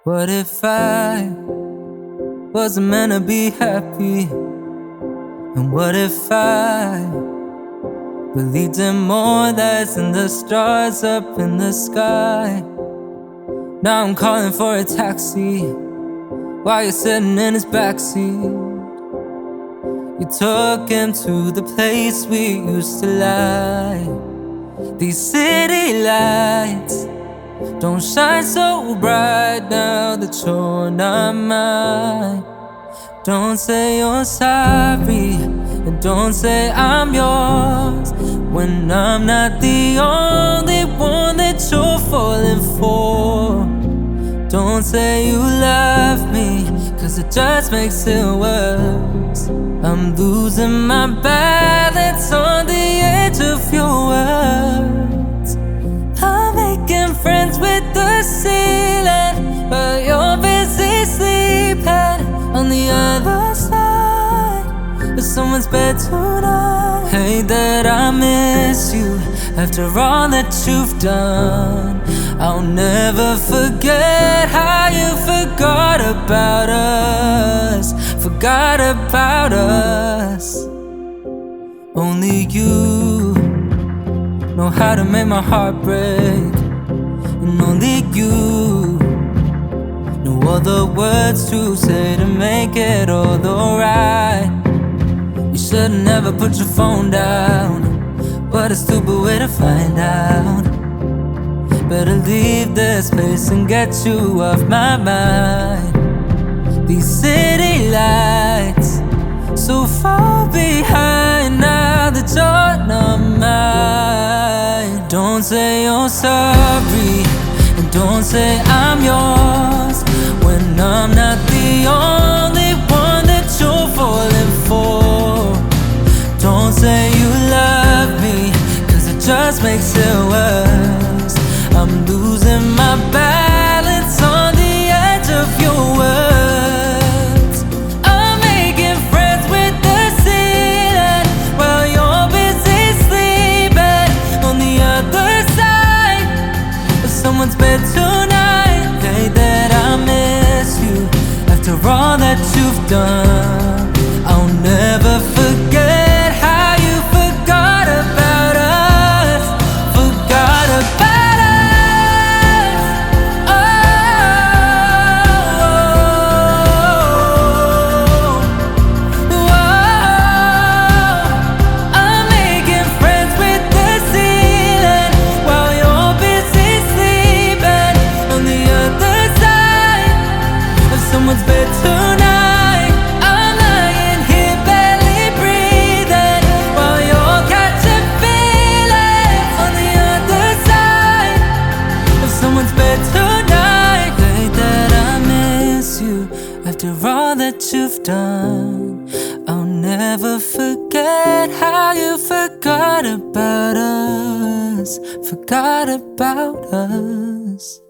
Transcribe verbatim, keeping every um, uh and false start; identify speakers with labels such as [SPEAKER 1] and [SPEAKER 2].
[SPEAKER 1] What if I wasn't meant to be happy? And what if I believed in more lights than the stars up in the sky? Now I'm calling for a taxi while you're sitting in his backseat. You took him to the place we used to lie. These city lights don't shine so bright now that you're not mine. Don't say you're sorry, and don't say I'm yours, when I'm not the only one that you're falling for. Don't say you love me, cause it just makes it worse. I'm losing my balance on the edge of your words. I'm making friends with the ceiling, but you're busy sleeping on the other side of someone's bed tonight. Hate that I miss you after all that you've done. I'll never forget how you forgot about us, forgot about us. Only you know how to make my heart break, and only you know all the words to say to make it all alright. You should've never put your phone down, what a stupid way to find out. Better leave this place and get you off my mind. These city lights so far behind now that you're not mine. Don't say you're sorry, and don't say I'm yours, when I'm not the only one that you're falling for. Don't say you love me, cause it just makes it worse. I'm losing my balance on the edge of your words. I'm making friends with the ceiling while you're busy sleeping on the other side of someone's bed tonight. Hate that I miss you after all that you've done. I'll never forget how you forgot about us, forgot about us. Someone's bed tonight. I'm lying here barely breathing while you're catching feelings on the other side of someone's bed tonight. Hate that I miss you after all that you've done. I'll never forget how you forgot about us, forgot about us.